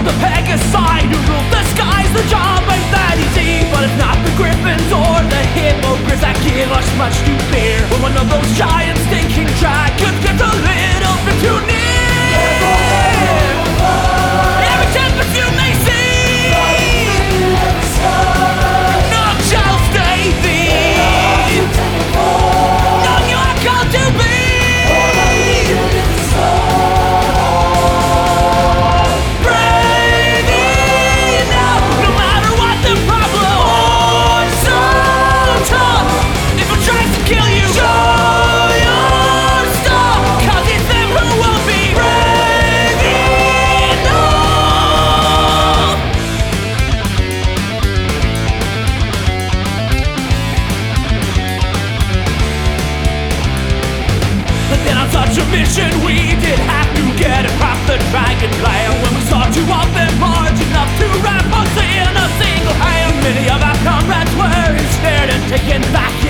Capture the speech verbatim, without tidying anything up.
the Pegasi who ruled the skies. The job ain't that easy, but it's not the Griffins or the Hippogriffs that give us much to fear. When one of those giant stinking dragons gets a little bit too near, every chance you may see, not just stay thee. No, you are called to be. Mission we did have to get across the dragon land. When we saw two of them large enough to wrap us in a single hand, many of our comrades were ensnared and taken back